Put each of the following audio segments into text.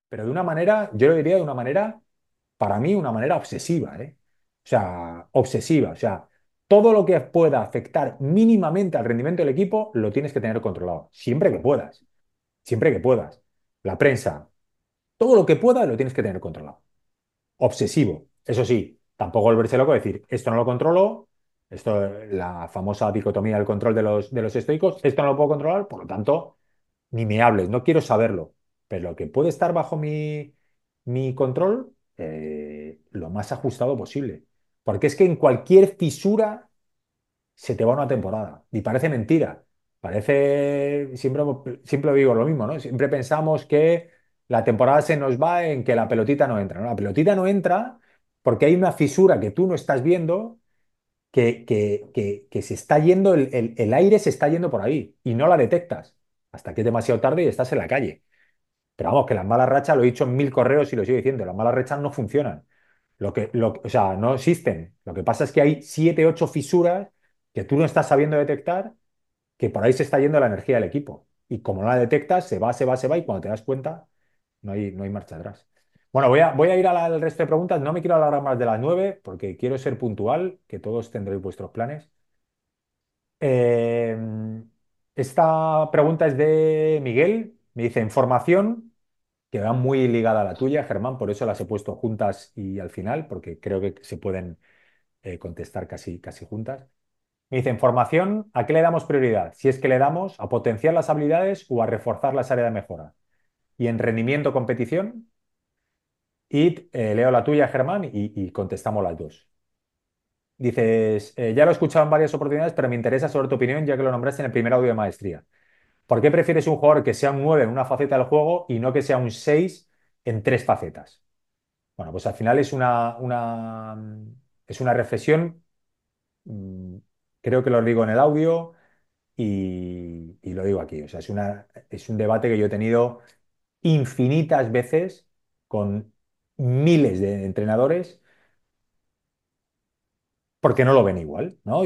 pero de una manera, yo lo diría de una manera, para mí, una manera obsesiva, ¿eh? O sea, obsesiva. O sea, todo lo que pueda afectar mínimamente al rendimiento del equipo, lo tienes que tener controlado, siempre que puedas, siempre que puedas. La prensa, todo lo que pueda, lo tienes que tener controlado. Obsesivo. Eso sí, tampoco volverse loco, decir, esto no lo controlo, esto, la famosa dicotomía del control de los estoicos, esto no lo puedo controlar, por lo tanto, ni me hables, no quiero saberlo. Pero lo que puede estar bajo mi control, lo más ajustado posible. Porque es que en cualquier fisura se te va una temporada. Y parece mentira. Siempre digo lo mismo, ¿no? Siempre pensamos que la temporada se nos va en que la pelotita no entra, ¿no? La pelotita no entra porque hay una fisura que tú no estás viendo que se está yendo, el aire se está yendo por ahí y no la detectas hasta que es demasiado tarde y estás en la calle. Pero vamos, que las malas rachas, lo he dicho en 1000 correos y lo sigo diciendo, las malas rachas no funcionan. O sea, no existen. Lo que pasa es que hay 7, 8 fisuras que tú no estás sabiendo detectar, que por ahí se está yendo la energía del equipo. Y como no la detectas, se va, se va, se va, y cuando te das cuenta, no hay marcha atrás. Bueno, voy a ir al resto de preguntas. No me quiero alargar más de las 9 porque quiero ser puntual, que todos tendréis vuestros planes. Eh, Esta pregunta es de Miguel. Me dice, información que va muy ligada a la tuya, Germán, por eso las he puesto juntas y al final, porque creo que se pueden contestar casi, casi juntas. Me dice, en formación, ¿a qué le damos prioridad? Si es que le damos a potenciar las habilidades o a reforzar las áreas de mejora. Y en rendimiento, competición, y leo la tuya, Germán, y contestamos las dos. Dices, ya lo he escuchado en varias oportunidades, pero me interesa sobre tu opinión, ya que lo nombraste en el primer audio de maestría. ¿Por qué prefieres un jugador que sea un 9 en una faceta del juego y no que sea un 6 en tres facetas? Bueno, pues al final es una reflexión, mm, creo que lo digo en el audio y lo digo aquí. O sea, es un debate que yo he tenido infinitas veces con miles de entrenadores porque no lo ven igual, ¿no?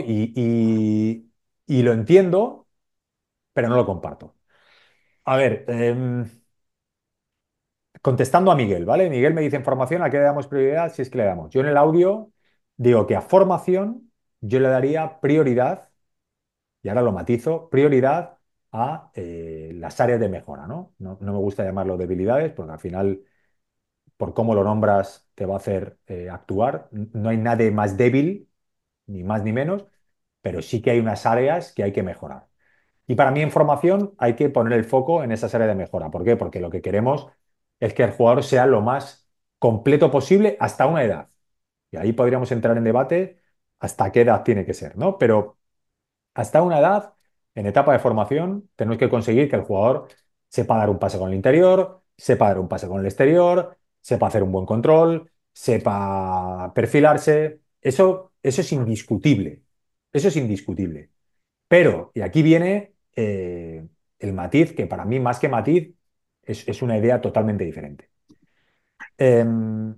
Y lo entiendo, pero no lo comparto. A ver, contestando a Miguel, ¿vale? Miguel me dice en formación, ¿a qué le damos prioridad? Si es que le damos. Yo en el audio digo que a formación yo le daría prioridad, y ahora lo matizo, prioridad a las áreas de mejora, ¿no? No me gusta llamarlo debilidades, porque al final, por cómo lo nombras, te va a hacer actuar. No hay nadie más débil, ni más ni menos, pero sí que hay unas áreas que hay que mejorar. Y para mí en formación hay que poner el foco en esas áreas de mejora. ¿Por qué? Porque lo que queremos es que el jugador sea lo más completo posible hasta una edad. Y ahí podríamos entrar en debate hasta qué edad tiene que ser, ¿no? Pero hasta una edad, en etapa de formación, tenemos que conseguir que el jugador sepa dar un pase con el interior, sepa dar un pase con el exterior, sepa hacer un buen control, sepa perfilarse. Eso es indiscutible. Eso es indiscutible. Pero, y aquí viene el matiz, que para mí, más que matiz, es una idea totalmente diferente. Em,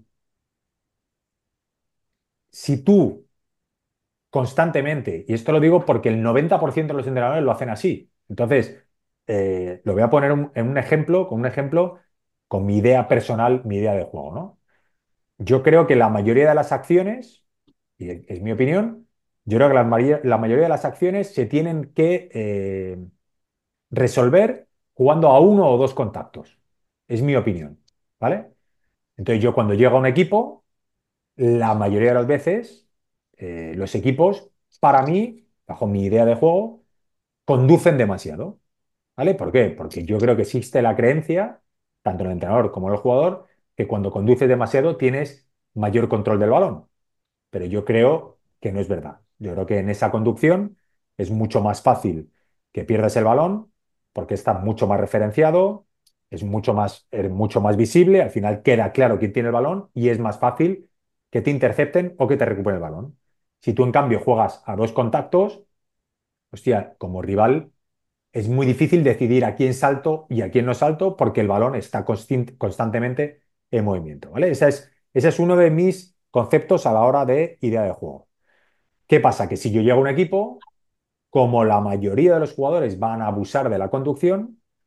si tú constantemente, y esto lo digo porque el 90% de los entrenadores lo hacen así, entonces lo voy a poner en un ejemplo, con mi idea personal, mi idea de juego, ¿no? Yo creo que la mayoría de las acciones, y es mi opinión, yo creo que la mayoría de las acciones se tienen que resolver jugando a uno o dos contactos. Es mi opinión, ¿vale? Entonces yo cuando llego a un equipo, la mayoría de las veces, los equipos, para mí, bajo mi idea de juego, conducen demasiado, ¿vale? ¿Por qué? Porque yo creo que existe la creencia, tanto en el entrenador como en el jugador, que cuando conduces demasiado tienes mayor control del balón. Pero yo creo que no es verdad. Yo creo que en esa conducción es mucho más fácil que pierdas el balón porque está mucho más referenciado, es mucho más visible, al final queda claro quién tiene el balón y es más fácil que te intercepten o que te recuperen el balón. Si tú en cambio juegas a dos contactos, hostia, como rival es muy difícil decidir a quién salto y a quién no salto porque el balón está constantemente en movimiento, ¿vale? Ese es uno de mis conceptos a la hora de idea de juego. ¿Qué pasa? Que si yo llego a un equipo, como la mayoría de los jugadores van a abusar de la conducción,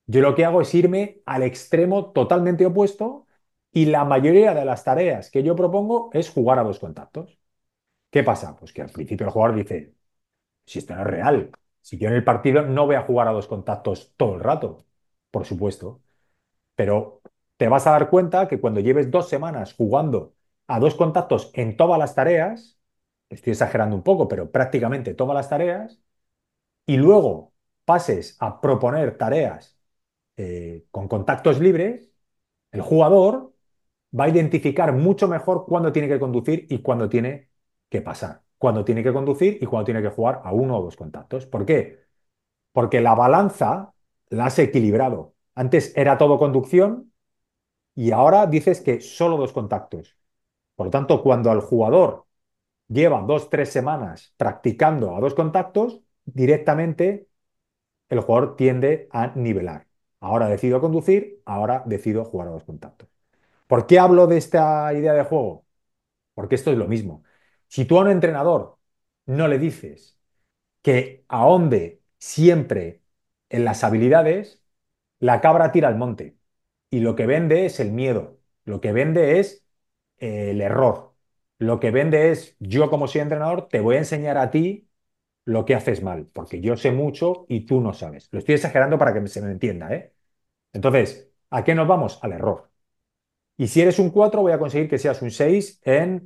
Yo lo que hago es irme al extremo totalmente opuesto y la mayoría de las tareas que yo propongo es jugar a dos contactos. ¿Qué pasa? Pues que al principio el jugador dice, si esto no es real, si yo en el partido no voy a jugar a dos contactos todo el rato, por supuesto, pero te vas a dar cuenta que cuando lleves 2 semanas jugando a dos contactos en todas las tareas, estoy exagerando un poco, pero prácticamente todas las tareas, y luego pases a proponer tareas con contactos libres, el jugador va a identificar mucho mejor cuándo tiene que conducir y cuándo tiene que pasar, cuándo tiene que conducir y cuándo tiene que jugar a uno o dos contactos. ¿Por qué? Porque la balanza la has equilibrado. Antes era todo conducción y ahora dices que solo dos contactos. Por lo tanto, cuando el jugador lleva 2, 3 semanas practicando a dos contactos, directamente el jugador tiende a nivelar. Ahora decido conducir, ahora decido jugar a dos contactos. ¿Por qué hablo de esta idea de juego? Porque esto es lo mismo. Si tú a un entrenador no le dices que ahonde siempre en las habilidades, la cabra tira al monte. Y lo que vende es el miedo. Lo que vende es el error. Lo que vende es, yo como soy entrenador, te voy a enseñar a ti lo que haces mal, porque yo sé mucho y tú no sabes. Lo estoy exagerando para que se me entienda, ¿eh? Entonces, ¿a qué nos vamos? Al error. Y si eres un 4 voy a conseguir que seas un 6 en,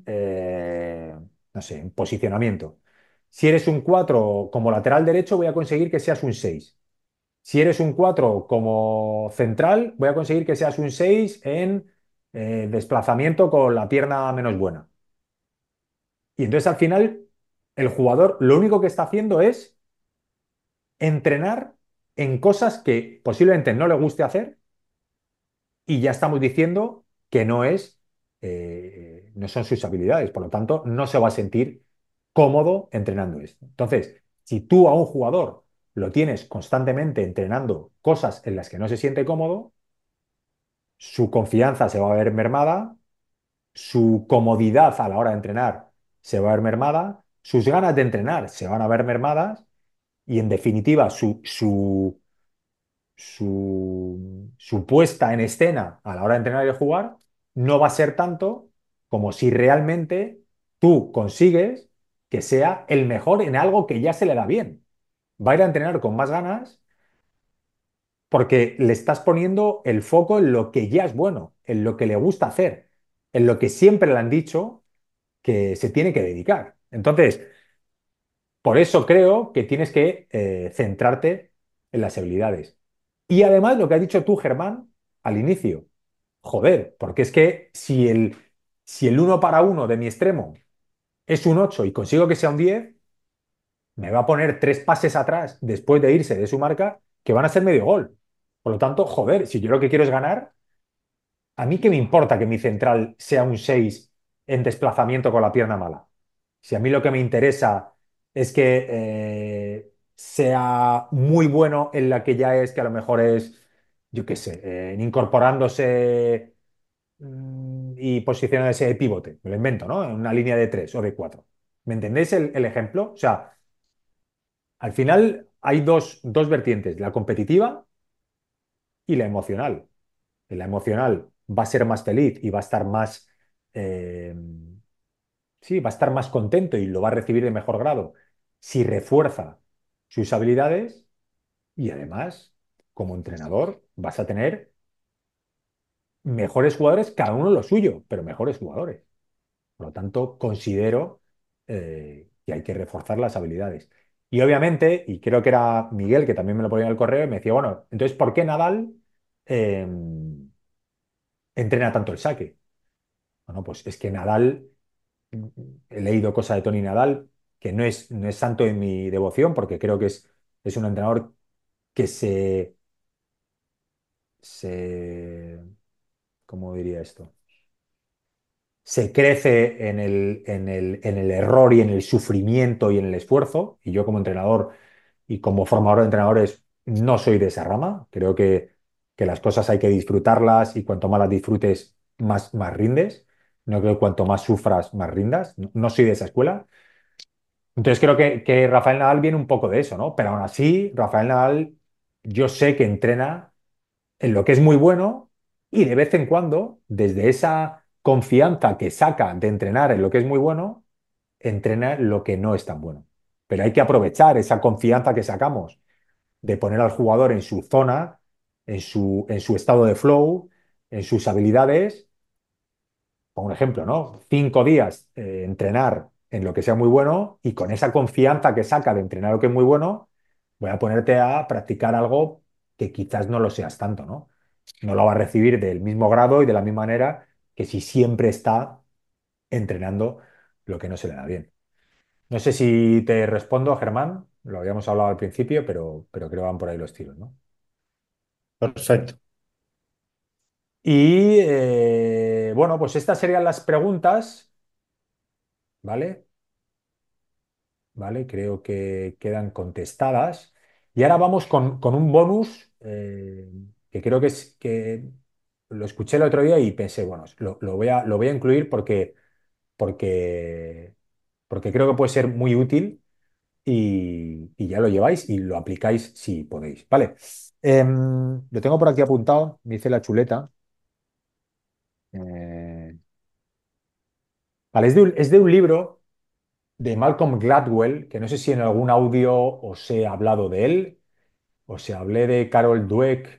no sé, en posicionamiento. Si eres un 4 como lateral derecho, voy a conseguir que seas un 6. Si eres un 4 como central, voy a conseguir que seas un 6 en desplazamiento con la pierna menos buena. Y entonces al final, el jugador lo único que está haciendo es entrenar en cosas que posiblemente no le guste hacer y ya estamos diciendo que no son sus habilidades, por lo tanto, no se va a sentir cómodo entrenando esto. Entonces, si tú a un jugador lo tienes constantemente entrenando cosas en las que no se siente cómodo, su confianza se va a ver mermada, su comodidad a la hora de entrenar se va a ver mermada, sus ganas de entrenar se van a ver mermadas y, en definitiva, su puesta en escena a la hora de entrenar y de jugar no va a ser tanto como si realmente tú consigues que sea el mejor en algo que ya se le da bien. Va a ir a entrenar con más ganas porque le estás poniendo el foco en lo que ya es bueno, en lo que le gusta hacer, en lo que siempre le han dicho que se tiene que dedicar. Entonces, por eso creo que tienes que centrarte en las habilidades. Y además, lo que has dicho tú, Germán, al inicio, joder, porque es que si el uno para uno de mi extremo es un 8 y consigo que sea un 10, me va a poner tres pases atrás después de irse de su marca que van a ser medio gol. Por lo tanto, joder, si yo lo que quiero es ganar, ¿a mí qué me importa que mi central sea un 6 en desplazamiento con la pierna mala? Si a mí lo que me interesa es que sea muy bueno en la que ya es, que a lo mejor es, yo qué sé, en incorporándose y posicionándose de pivote, me lo invento, ¿no? En una línea de 3 o de 4. ¿Me entendéis el ejemplo? O sea, al final hay dos vertientes, la competitiva y la emocional. La emocional va a ser más feliz y va a estar más, eh, sí, va a estar más contento y lo va a recibir de mejor grado si refuerza sus habilidades y además, como entrenador, vas a tener mejores jugadores, cada uno lo suyo, pero mejores jugadores. Por lo tanto, considero que hay que reforzar las habilidades. Y obviamente, y creo que era Miguel, que también me lo ponía en el correo, y me decía, bueno, entonces, ¿por qué Nadal eh, entrena tanto el saque? Bueno, pues es que Nadal, he leído cosas de Tony Nadal, que no es santo en mi devoción, porque creo que es un entrenador que se, ¿cómo diría esto? Se crece en el error y en el sufrimiento y en el esfuerzo, y yo como entrenador y como formador de entrenadores no soy de esa rama, creo que las cosas hay que disfrutarlas y cuanto más las disfrutes, más rindes, no creo que cuanto más sufras, más rindas, no soy de esa escuela. Entonces creo que Rafael Nadal viene un poco de eso, ¿no? Pero aún así, Rafael Nadal, yo sé que entrena en lo que es muy bueno y de vez en cuando, desde esa confianza que saca de entrenar en lo que es muy bueno, entrena lo que no es tan bueno. Pero hay que aprovechar esa confianza que sacamos de poner al jugador en su zona, en su estado de flow, en sus habilidades. Por un ejemplo, ¿no? 5 días entrenar en lo que sea muy bueno y con esa confianza que saca de entrenar lo que es muy bueno, voy a ponerte a practicar algo que quizás no lo seas tanto, ¿no? No lo va a recibir del mismo grado y de la misma manera que si siempre está entrenando lo que no se le da bien. No sé si te respondo, Germán, lo habíamos hablado al principio, pero creo que van por ahí los tiros, ¿no? Perfecto. Y bueno, pues estas serían las preguntas, ¿vale? ¿Vale? Creo que quedan contestadas. Y ahora vamos con un bonus que creo que es que lo escuché el otro día y pensé, bueno, lo voy a incluir porque, porque creo que puede ser muy útil y ya lo lleváis y lo aplicáis si podéis. Vale. Lo tengo por aquí apuntado, me hice la chuleta. Eh, vale, es de un libro de Malcolm Gladwell, que no sé si en algún audio os he hablado de él. O sea, hablé de Carol Dweck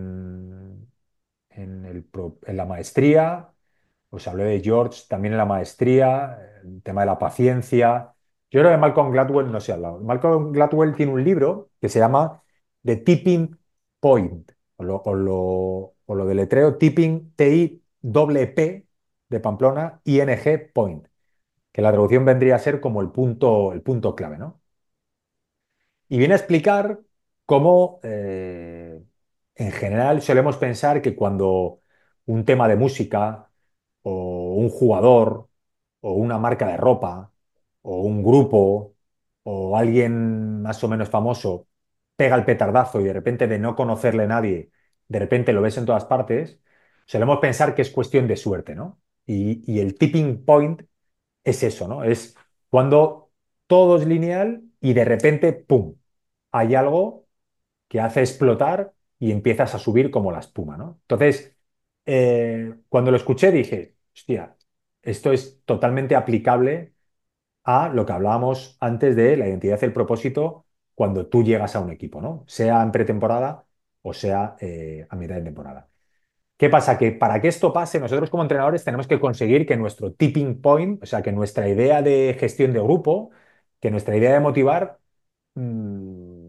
en la maestría, os hablé de George también en la maestría, el tema de la paciencia. Yo creo que de Malcolm Gladwell no se ha hablado. Malcolm Gladwell tiene un libro que se llama The Tipping Point, o lo deletreo Tipping, T-I-P-P de Pamplona, I-N-G Point, que la traducción vendría a ser como el punto clave, ¿no? Y viene a explicar cómo, en general, solemos pensar que cuando un tema de música, o un jugador, o una marca de ropa, o un grupo, o alguien más o menos famoso pega el petardazo y de repente de no conocerle a nadie, de repente lo ves en todas partes, solemos pensar que es cuestión de suerte, ¿no? Y el tipping point es eso, ¿no? Es cuando todo es lineal y de repente, ¡pum!, hay algo que hace explotar y empiezas a subir como la espuma, ¿no? Entonces, cuando lo escuché dije, hostia, esto es totalmente aplicable a lo que hablábamos antes de la identidad y el propósito cuando tú llegas a un equipo, ¿no? Sea en pretemporada o sea a mitad de temporada. ¿Qué pasa? Que para que esto pase, nosotros como entrenadores tenemos que conseguir que nuestro tipping point, o sea, que nuestra idea de gestión de grupo, que nuestra idea de motivar, mm,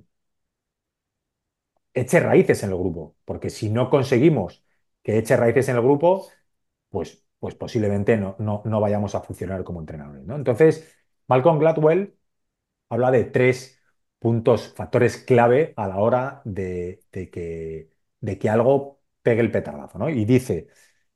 eche raíces en el grupo. Porque si no conseguimos que eche raíces en el grupo, pues posiblemente no vayamos a funcionar como entrenadores, ¿no? Entonces, Malcolm Gladwell habla de tres puntos, factores clave a la hora de que algo pegue el petardazo, ¿no? Y dice.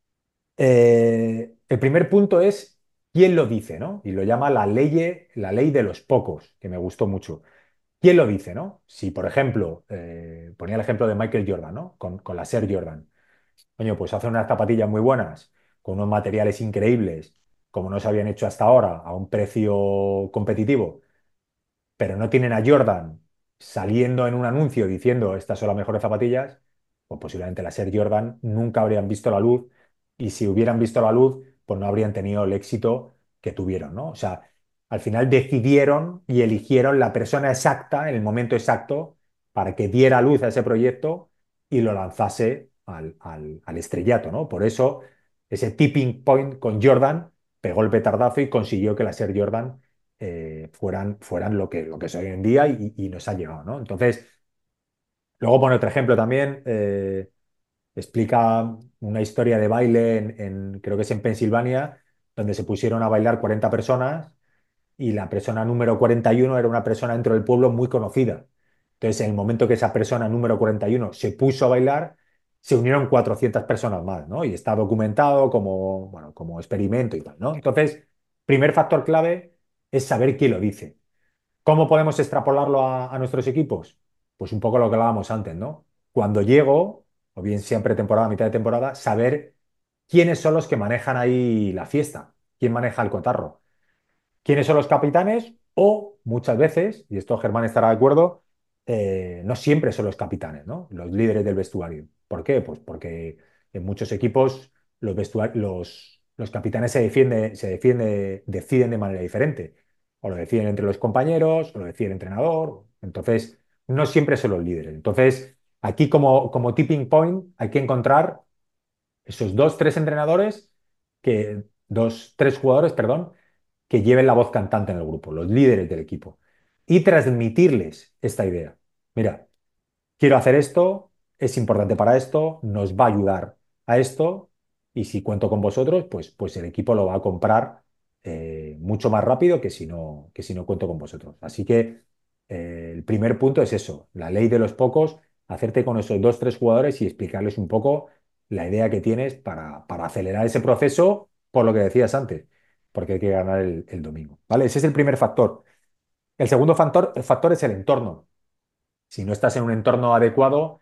El primer punto es quién lo dice, ¿no? Y lo llama la ley de los pocos, que me gustó mucho. ¿Quién lo dice, no? Si, por ejemplo, ponía el ejemplo de Michael Jordan, ¿no? Con la Air Jordan. Coño, pues hace unas zapatillas muy buenas, con unos materiales increíbles, como no se habían hecho hasta ahora, a un precio competitivo, pero no tienen a Jordan saliendo en un anuncio diciendo estas son las mejores zapatillas, pues posiblemente las Air Jordan nunca habrían visto la luz y si hubieran visto la luz, pues no habrían tenido el éxito que tuvieron, ¿no? O sea, al final decidieron y eligieron la persona exacta en el momento exacto para que diera luz a ese proyecto y lo lanzase al estrellato, ¿no? Por eso ese tipping point con Jordan pegó el petardazo y consiguió que las Air Jordan fueran lo que es hoy en día y nos ha llegado, ¿no? Entonces, luego pone otro ejemplo también, explica una historia de baile creo que es en Pensilvania, donde se pusieron a bailar 40 personas y la persona número 41 era una persona dentro del pueblo muy conocida. Entonces, en el momento que esa persona número 41 se puso a bailar, se unieron 400 personas más, ¿no? Y está documentado como, bueno, como experimento y tal, ¿no? Entonces, primer factor clave es saber quién lo dice. ¿Cómo podemos extrapolarlo a nuestros equipos? Pues un poco lo que hablábamos antes, ¿no? Cuando llego, o bien sea en pretemporada, mitad de temporada, saber quiénes son los que manejan ahí la fiesta, quién maneja el cotarro, quiénes son los capitanes o muchas veces, y esto Germán estará de acuerdo, no siempre son los capitanes, ¿no? Los líderes del vestuario. ¿Por qué? Pues porque en muchos equipos los capitanes deciden de manera diferente. O lo deciden entre los compañeros, o lo decide el entrenador. Entonces, no siempre son los líderes. Entonces, aquí como tipping point hay que encontrar esos dos, tres entrenadores dos, tres jugadores, perdón, que lleven la voz cantante en el grupo, los líderes del equipo, y transmitirles esta idea. Mira, quiero hacer esto, es importante para esto, nos va a ayudar a esto, y si cuento con vosotros, pues el equipo lo va a comprar mucho más rápido que si no cuento con vosotros. Así que el primer punto es eso, la ley de los pocos, hacerte con esos dos, tres jugadores y explicarles un poco la idea que tienes para acelerar ese proceso, por lo que decías antes, porque hay que ganar el domingo. ¿Vale? Ese es el primer factor. El factor es el entorno. Si no estás en un entorno adecuado,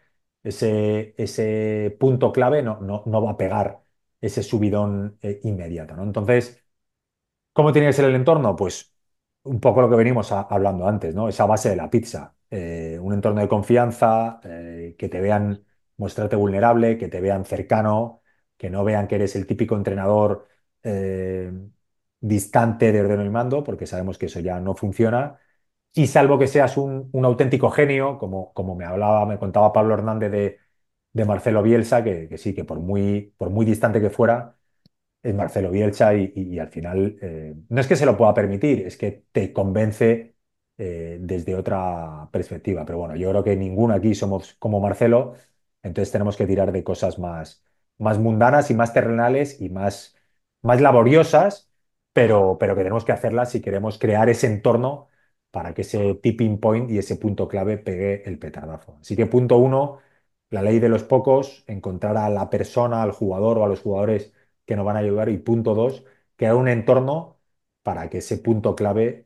ese punto clave no va a pegar ese subidón inmediato, ¿no? Entonces, ¿cómo tiene que ser el entorno? Pues un poco lo que venimos hablando antes, ¿no? Esa base de la pizza. Un entorno de confianza, que te vean mostrarte vulnerable, que te vean cercano, que no vean que eres el típico entrenador eh, distante de ordeno y mando, porque sabemos que eso ya no funciona. Y salvo que seas un auténtico genio, como me contaba Pablo Hernández de Marcelo Bielsa, que sí, que por muy distante que fuera, es Marcelo Bielsa y al final no es que se lo pueda permitir, es que te convence desde otra perspectiva. Pero bueno, yo creo que ninguno aquí somos como Marcelo, entonces tenemos que tirar de cosas más mundanas y más terrenales y más laboriosas, pero que tenemos que hacerlas si queremos crear ese entorno para que ese tipping point y ese punto clave pegue el petardazo. Así que punto uno, la ley de los pocos, encontrar a la persona, al jugador o a los jugadores que nos van a ayudar. Y punto dos, crear un entorno para que ese punto clave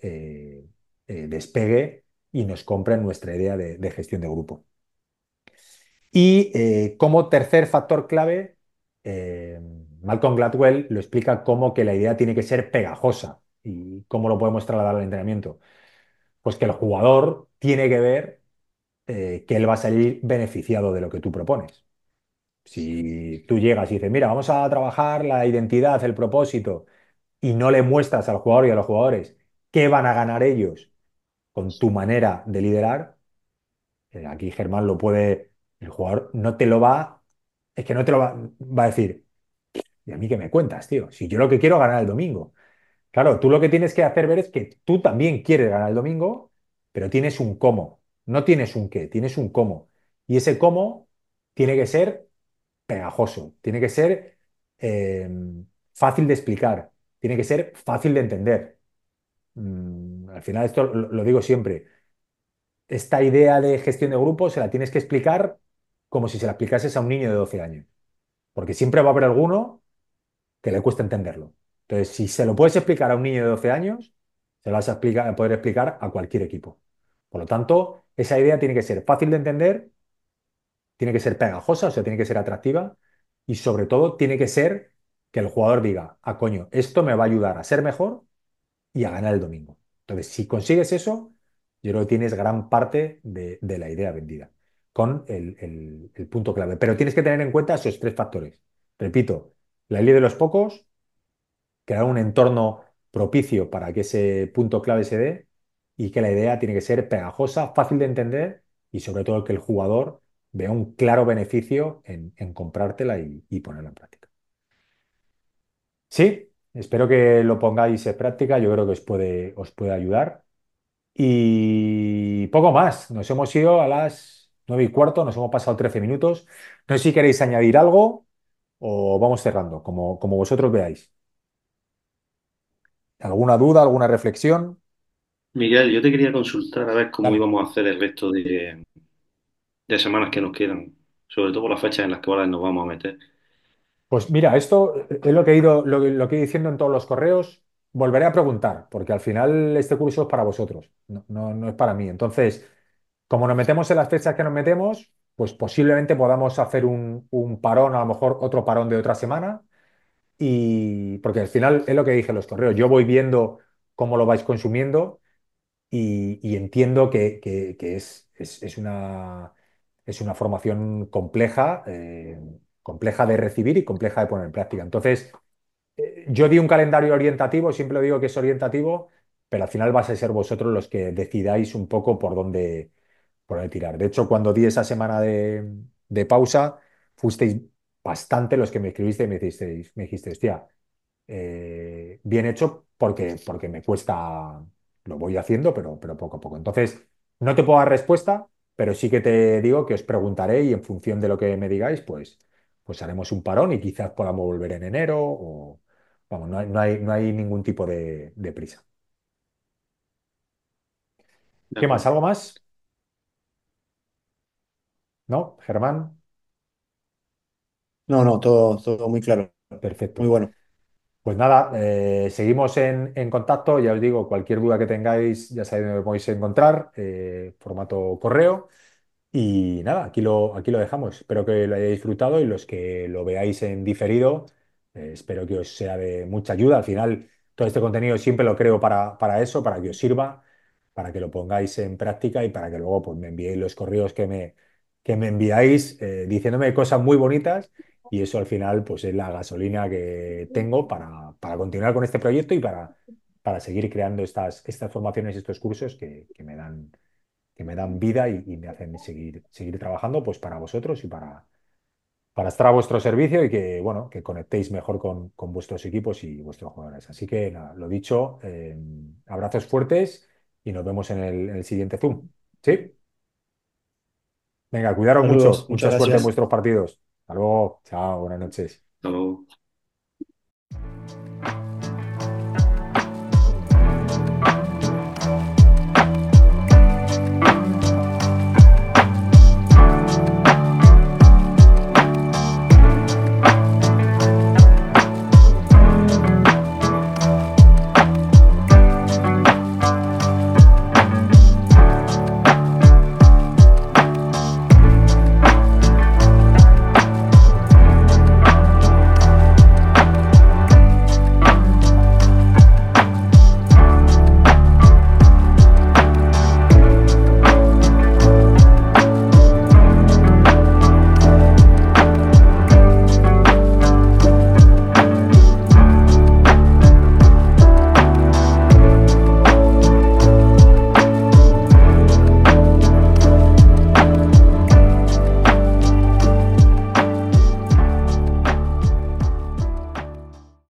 despegue y nos compren nuestra idea de gestión de grupo. Y como tercer factor clave, eh, Malcolm Gladwell lo explica como que la idea tiene que ser pegajosa. ¿Y cómo lo podemos trasladar al entrenamiento? Pues que el jugador tiene que ver que él va a salir beneficiado de lo que tú propones. Si tú llegas y dices, mira, vamos a trabajar la identidad, el propósito, y no le muestras al jugador y a los jugadores qué van a ganar ellos con tu manera de liderar, aquí Germán el jugador no te lo va, es que no te lo va a decir, ¿y a mí qué me cuentas, tío? Si yo lo que quiero es ganar el domingo. Claro, tú lo que tienes que hacer ver es que tú también quieres ganar el domingo, pero tienes un cómo, no tienes un qué, tienes un cómo. Y ese cómo tiene que ser pegajoso, tiene que ser eh, fácil de explicar, tiene que ser fácil de entender. Al final esto lo digo siempre, esta idea de gestión de grupos se la tienes que explicar como si se la explicases a un niño de 12 años, porque siempre va a haber alguno que le cuesta entenderlo. Entonces, si se lo puedes explicar a un niño de 12 años, se lo vas a poder explicar a cualquier equipo. Por lo tanto, esa idea tiene que ser fácil de entender, tiene que ser pegajosa, o sea, tiene que ser atractiva y sobre todo tiene que ser que el jugador diga, ah, coño, esto me va a ayudar a ser mejor y a ganar el domingo. Entonces, si consigues eso, yo creo que tienes gran parte de la idea vendida con el punto clave. Pero tienes que tener en cuenta esos tres factores. Repito, la ley de los pocos, crear un entorno propicio para que ese punto clave se dé y que la idea tiene que ser pegajosa, fácil de entender y sobre todo que el jugador vea un claro beneficio en comprártela y ponerla en práctica. Sí, espero que lo pongáis en práctica, yo creo que os puede ayudar. Y poco más, nos hemos ido a las 9:15, nos hemos pasado 13 minutos. No sé si queréis añadir algo o vamos cerrando, como vosotros veáis. ¿Alguna duda, alguna reflexión? Miguel, yo te quería consultar a ver cómo Dame. íbamos a hacer el resto de semanas que nos quedan, sobre todo por las fechas en las que ahora nos vamos a meter. Pues mira, esto es lo que he ido, lo que he ido diciendo en todos los correos. Volveré a preguntar, porque al final este curso es para vosotros, no es para mí. Entonces, como nos metemos en las fechas que nos metemos, pues posiblemente podamos hacer un parón, a lo mejor otro parón de otra semana. Y porque al final es lo que dije en los correos, yo voy viendo cómo lo vais consumiendo y entiendo que es una es una formación compleja, compleja de recibir y compleja de poner en práctica. Entonces, yo di un calendario orientativo, siempre lo digo que es orientativo, pero al final vais a ser vosotros los que decidáis un poco por dónde tirar. De hecho, cuando di esa semana de pausa, fuisteis bastante los que me escribisteis y me dijisteis, hostia, bien hecho porque me cuesta, lo voy haciendo, pero poco a poco. Entonces, no te puedo dar respuesta, pero sí que te digo que os preguntaré y en función de lo que me digáis, pues haremos un parón y quizás podamos volver en enero o, vamos, no hay ningún tipo de prisa. De ¿Qué más? acuerdo. ¿Algo más? ¿No? Germán, No, no, todo muy claro. Muy perfecto. bueno. Pues nada, seguimos en contacto. Ya os digo, cualquier duda que tengáis, ya sabéis dónde me podéis encontrar, formato correo. Y nada, aquí lo dejamos. Espero que lo hayáis disfrutado y los que lo veáis en diferido, espero que os sea de mucha ayuda. Al final, todo este contenido siempre lo creo para eso, para que os sirva, para que lo pongáis en práctica y para que luego pues, me enviéis los correos que me enviáis diciéndome cosas muy bonitas. Y eso al final pues, es la gasolina que tengo para continuar con este proyecto y para seguir creando estas formaciones y estos cursos que me dan vida y me hacen seguir trabajando pues para vosotros y para estar a vuestro servicio y que, bueno, que conectéis mejor con vuestros equipos y vuestros jugadores. Así que nada, lo dicho, abrazos fuertes y nos vemos en el siguiente Zoom. ¿Sí? Venga, cuidaros mucho. Saludos, muchas Mucha suerte en gracias. vuestros partidos. Hasta luego. Chao, buenas noches. Hasta luego.